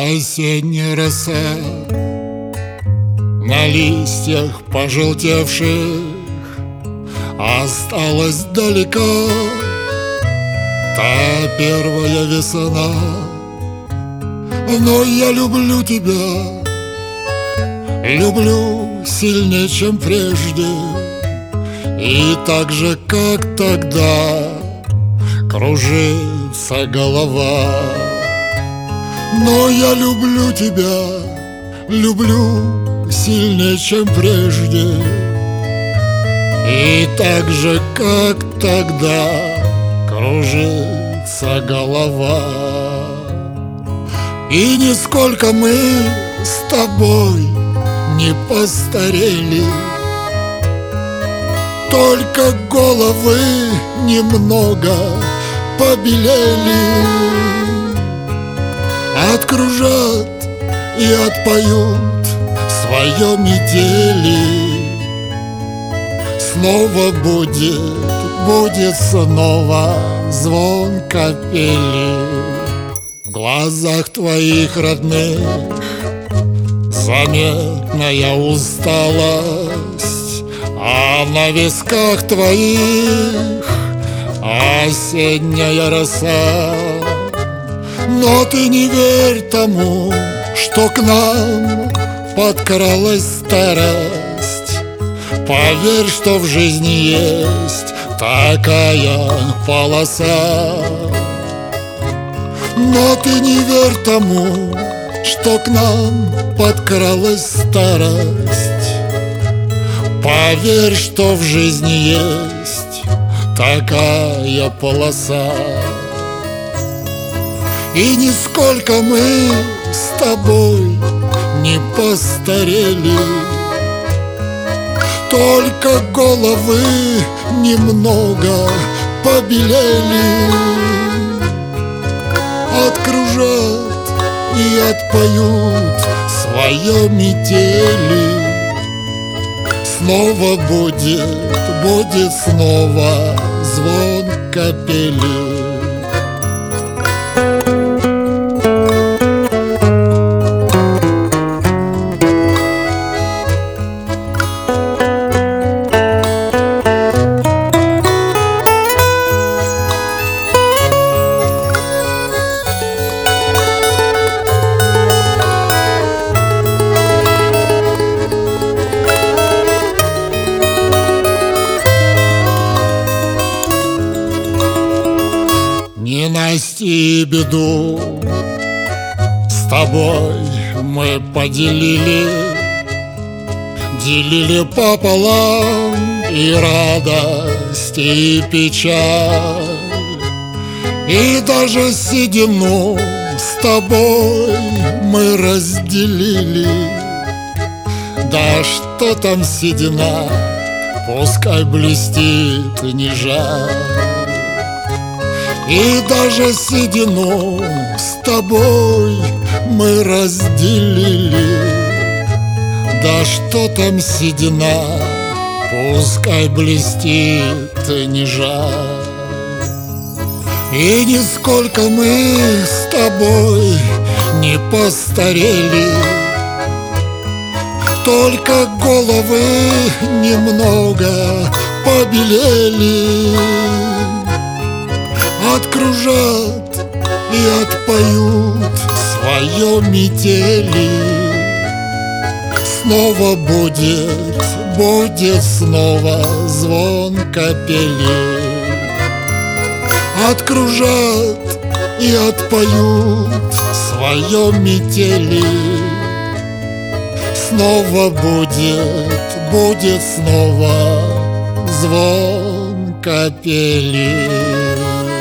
Осенняя роса на листьях пожелтевших осталась далека та первая весна. Но я люблю тебя, люблю сильнее, чем прежде, и так же, как тогда, кружится голова. Но я люблю тебя, люблю сильнее, чем прежде, и так же, как тогда, кружится голова. И нисколько мы с тобой не постарели, только головы немного побелели. Откружат и отпоют свое метели. Снова будет снова звон капели. В глазах твоих родных заметная усталость, а на висках твоих осенняя роса. Но ты не верь тому, что к нам подкралась старость. Поверь, что в жизни есть такая полоса. Но ты не верь тому, что к нам подкралась старость. Поверь, что в жизни есть такая полоса. И нисколько мы с тобой не постарели, только головы немного побелели. Откружат и отпоют свое метели. Снова будет снова звон капели. Ненасти беду с тобой мы поделили, делили пополам и радость, и печаль, и даже седину с тобой мы разделили. Да что там седина, пускай блестит, не жаль. И даже седину с тобой мы разделили. Да что там седина, пускай блестит, не жаль. И нисколько мы с тобой не постарели, только головы немного побелели. Откружат и отпоют свое метели. Снова будет снова звон капели. Откружат и отпоют свое метели. Снова будет снова звон капели.